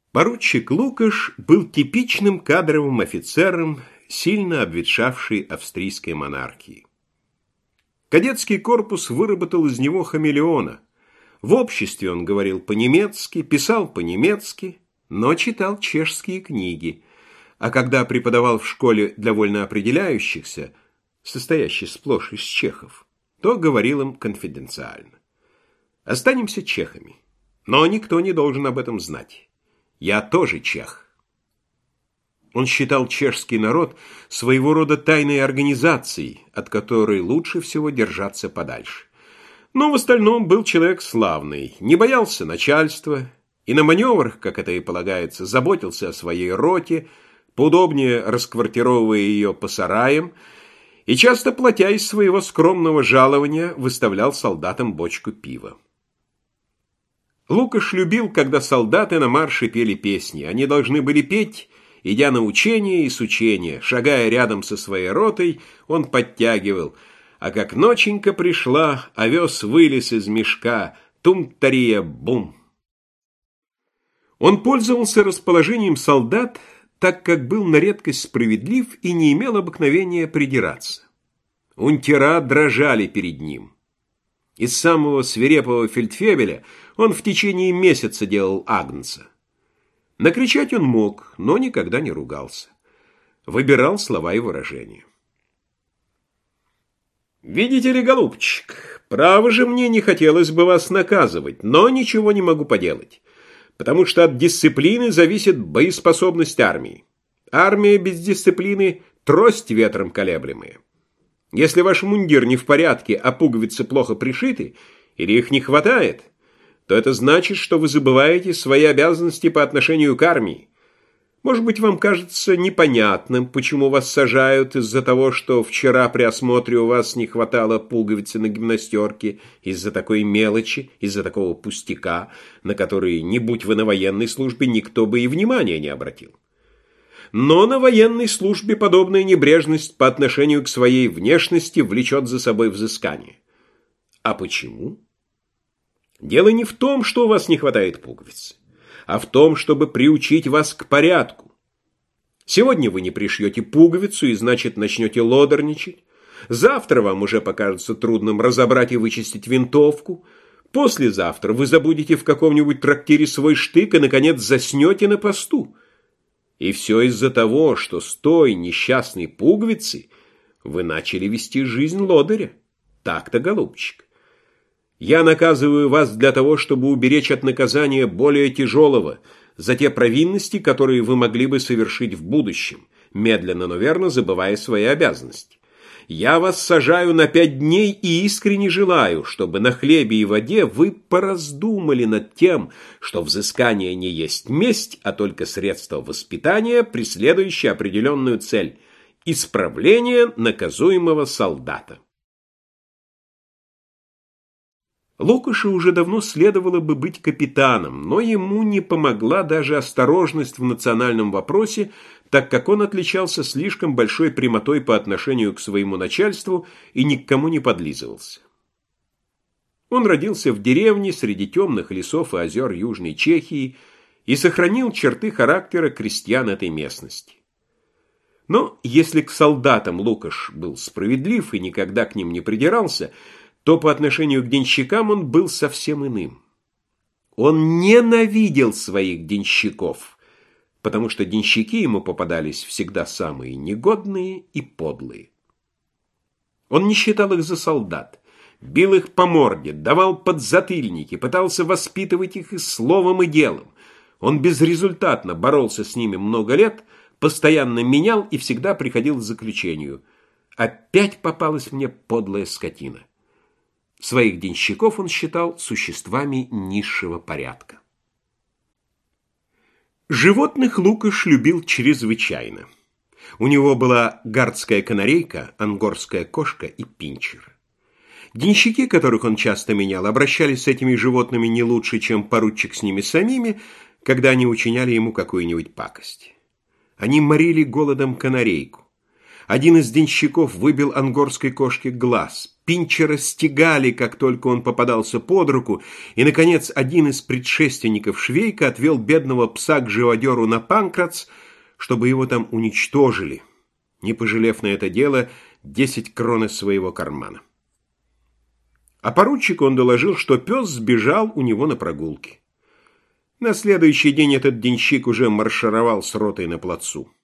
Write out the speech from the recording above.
Поручик Лукаш был типичным кадровым офицером, сильно обветшавшей австрийской монархии. Кадетский корпус выработал из него хамелеона. В обществе он говорил по-немецки, писал по-немецки, но читал чешские книги, а когда преподавал в школе для вольноопределяющихся, состоящей сплошь из чехов, то говорил им конфиденциально. Останемся чехами, но никто не должен об этом знать. Я тоже чех. Он считал чешский народ своего рода тайной организацией, от которой лучше всего держаться подальше. Но в остальном был человек славный, не боялся начальства и на маневрах, как это и полагается, заботился о своей роте, поудобнее расквартировывая ее по сараям, и часто, платя из своего скромного жалования, выставлял солдатам бочку пива. Лукаш любил, когда солдаты на марше пели песни. Они должны были петь, идя на учение и с учения. Шагая рядом со своей ротой, он подтягивал. А как ноченька пришла, овес вылез из мешка, тум-тария-бум. Он пользовался расположением солдат, так как был на редкость справедлив и не имел обыкновения придираться. Унтера дрожали перед ним. Из самого свирепого фельдфебеля он в течение месяца делал агнца. Накричать он мог, но никогда не ругался. Выбирал слова и выражения. «Видите ли, голубчик, право же мне не хотелось бы вас наказывать, но ничего не могу поделать, потому что от дисциплины зависит боеспособность армии. Армия без дисциплины – трость ветром колеблемая. Если ваш мундир не в порядке, а пуговицы плохо пришиты, или их не хватает, то это значит, что вы забываете свои обязанности по отношению к армии. Может быть, вам кажется непонятным, почему вас сажают из-за того, что вчера при осмотре у вас не хватало пуговицы на гимнастерке, из-за такой мелочи, из-за такого пустяка, на который, не будь вы на военной службе, никто бы и внимания не обратил. Но на военной службе подобная небрежность по отношению к своей внешности влечет за собой взыскание. А почему? Дело не в том, что у вас не хватает пуговиц, а в том, чтобы приучить вас к порядку. Сегодня вы не пришьете пуговицу и, значит, начнете лодорничать. Завтра вам уже покажется трудным разобрать и вычистить винтовку. Послезавтра вы забудете в каком-нибудь трактире свой штык и, наконец, заснете на посту. И все из-за того, что с той несчастной пуговицей вы начали вести жизнь лодыря. Так-то, голубчик. Я наказываю вас для того, чтобы уберечь от наказания более тяжелого за те провинности, которые вы могли бы совершить в будущем, медленно, но верно забывая свои обязанности. Я вас сажаю на 5 дней и искренне желаю, чтобы на хлебе и воде вы пораздумали над тем, что взыскание не есть месть, а только средство воспитания, преследующее определенную цель – исправление наказуемого солдата. Лукашу уже давно следовало бы быть капитаном, но ему не помогла даже осторожность в национальном вопросе, так как он отличался слишком большой прямотой по отношению к своему начальству и ни к кому не подлизывался. Он родился в деревне среди темных лесов и озер Южной Чехии и сохранил черты характера крестьян этой местности. Но если к солдатам Лукаш был справедлив и никогда к ним не придирался, то по отношению к денщикам он был совсем иным. Он ненавидел своих денщиков, потому что денщики ему попадались всегда самые негодные и подлые. Он не считал их за солдат, бил их по морде, давал подзатыльники, пытался воспитывать их и словом, и делом. Он безрезультатно боролся с ними много лет, постоянно менял и всегда приходил к заключению: опять попалась мне подлая скотина. Своих денщиков он считал существами низшего порядка. Животных Лукаш любил чрезвычайно. У него была гардская канарейка, ангорская кошка и пинчер. Денщики, которых он часто менял, обращались с этими животными не лучше, чем поручик с ними самими, когда они учиняли ему какую-нибудь пакость. Они морили голодом канарейку. Один из денщиков выбил ангорской кошке глаз. Пинчера стегали, как только он попадался под руку, и, наконец, один из предшественников Швейка отвел бедного пса к живодеру на Панкратс, чтобы его там уничтожили, не пожалев на это дело 10 крон из своего кармана. А поручику он доложил, что пес сбежал у него на прогулке. На следующий день этот денщик уже маршировал с ротой на плацу.